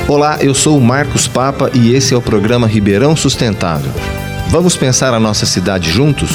Olá, eu sou o Marcos Papa e esse é o programa Ribeirão Sustentável. Vamos pensar a nossa cidade juntos?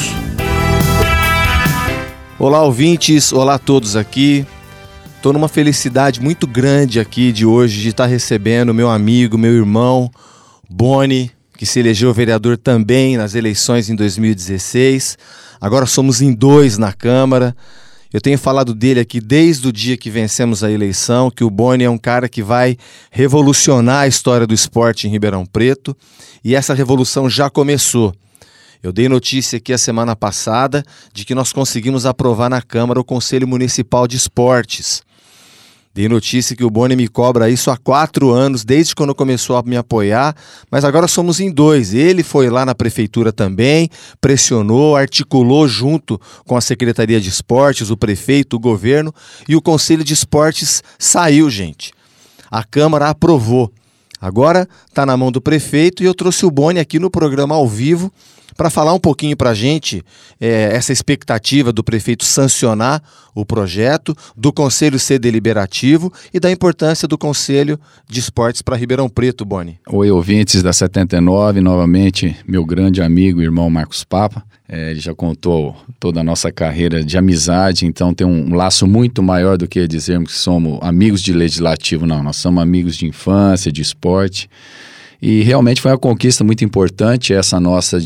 Olá, ouvintes, olá a todos aqui. Estou numa felicidade muito grande aqui de hoje de estar recebendo meu amigo, meu irmão, Boni, que se elegeu vereador também nas eleições em 2016. Agora somos em 2 na Câmara. Eu tenho falado dele aqui desde o dia que vencemos a eleição, que o Boni é um cara que vai revolucionar a história do esporte em Ribeirão Preto, e essa revolução já começou. Eu dei notícia aqui a semana passada de que nós conseguimos aprovar na Câmara o Conselho Municipal de Esportes. Dei notícia que o Boni me cobra isso há 4 anos, desde quando começou a me apoiar, mas agora somos em 2. Ele foi lá na prefeitura também, pressionou, articulou junto com a Secretaria de Esportes, o prefeito, o governo, e o Conselho de Esportes saiu, gente. A Câmara aprovou. Agora está na mão do prefeito e eu trouxe o Boni aqui no programa ao vivo para falar um pouquinho para a gente essa expectativa do prefeito sancionar o projeto, do Conselho ser deliberativo e da importância do Conselho de Esportes para Ribeirão Preto, Boni. Oi, ouvintes da 79, novamente meu grande amigo e irmão Marcos Papa. Ele já contou toda a nossa carreira de amizade, então tem um laço muito maior do que dizermos que somos amigos de legislativo, não. Nós somos amigos de infância, de esporte. E realmente foi uma conquista muito importante essa nossa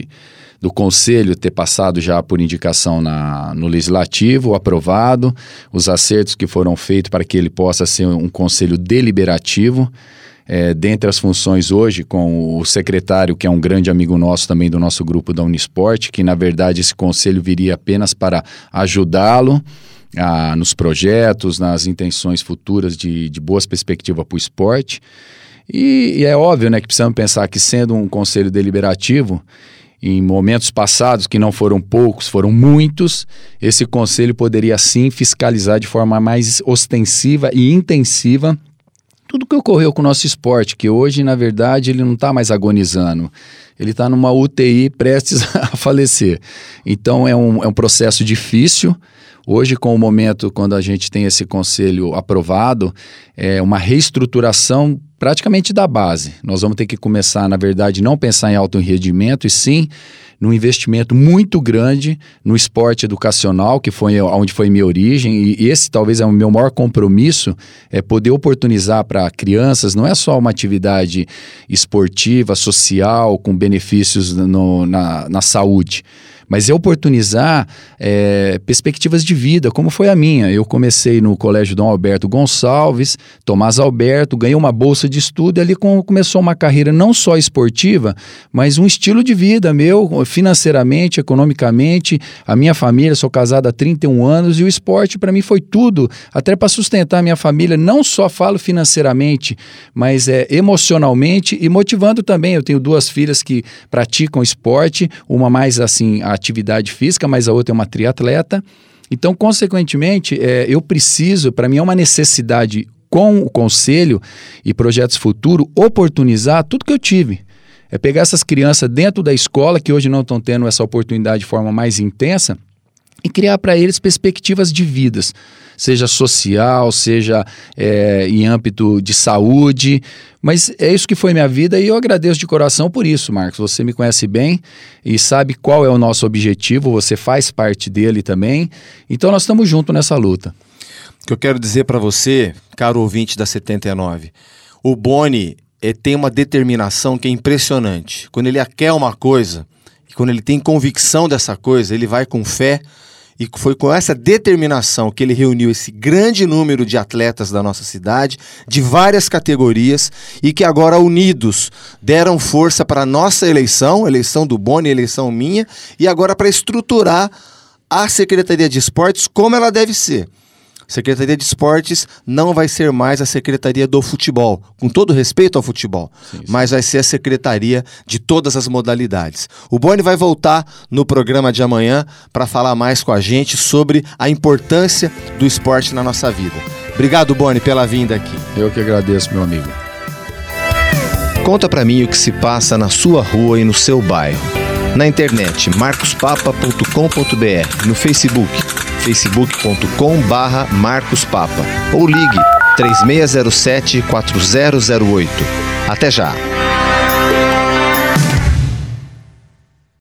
do Conselho ter passado já por indicação no Legislativo, aprovado, os acertos que foram feitos para que ele possa ser um Conselho deliberativo. Dentre as funções hoje, com o secretário, que é um grande amigo nosso também do nosso grupo da Unisport, que na verdade esse Conselho viria apenas para ajudá-lo nos projetos, nas intenções futuras de boas perspectivas para o esporte. E é óbvio, né, que precisamos pensar que, sendo um conselho deliberativo, em momentos passados, que não foram poucos, foram muitos, esse conselho poderia sim fiscalizar de forma mais ostensiva e intensiva tudo que ocorreu com o nosso esporte, que hoje, na verdade, ele não está mais agonizando. Ele está numa UTI prestes a falecer. Então é um processo difícil. Hoje, com o momento, quando a gente tem esse conselho aprovado, é uma reestruturação praticamente da base. Nós vamos ter que começar, na verdade, não pensar em alto rendimento, e sim num investimento muito grande no esporte educacional, que foi onde foi minha origem, e esse talvez é o meu maior compromisso, é poder oportunizar para crianças, não é só uma atividade esportiva, social, com benefícios na saúde, mas é oportunizar perspectivas de vida, como foi a minha. Eu comecei no Colégio Dom Alberto Gonçalves, Tomás Alberto, ganhei uma bolsa de estudo e ali começou uma carreira não só esportiva, mas um estilo de vida meu, financeiramente, economicamente. A minha família, sou casado há 31 anos e o esporte para mim foi tudo, até para sustentar a minha família, não só falo financeiramente, mas emocionalmente e motivando também. Eu tenho 2 filhas que praticam esporte, uma mais assim, atividade física, mas a outra é uma triatleta. Então, consequentemente, eu preciso, para mim é uma necessidade com o Conselho e projetos futuros, oportunizar tudo que eu tive. É pegar essas crianças dentro da escola, que hoje não estão tendo essa oportunidade de forma mais intensa, e criar para eles perspectivas de vidas, seja social, seja em âmbito de saúde, mas é isso que foi minha vida e eu agradeço de coração por isso, Marcos. Você me conhece bem e sabe qual é o nosso objetivo, você faz parte dele também, então nós estamos juntos nessa luta. O que eu quero dizer para você, caro ouvinte da 79, o Boni tem uma determinação que é impressionante. Quando ele quer uma coisa, e quando ele tem convicção dessa coisa, ele vai com fé. E foi com essa determinação que ele reuniu esse grande número de atletas da nossa cidade, de várias categorias, e que agora unidos deram força para a nossa eleição do Boni, eleição minha, e agora para estruturar a Secretaria de Esportes como ela deve ser. Secretaria de Esportes não vai ser mais a Secretaria do Futebol, com todo respeito ao futebol, sim. Mas vai ser a Secretaria de todas as modalidades. O Boni vai voltar no programa de amanhã para falar mais com a gente sobre a importância do esporte na nossa vida. Obrigado, Boni, pela vinda aqui. Eu que agradeço, meu amigo. Conta para mim o que se passa na sua rua e no seu bairro. Na internet, marcospapa.com.br, no Facebook, facebook.com/marcospapa, ou ligue 3607-4008. Até já!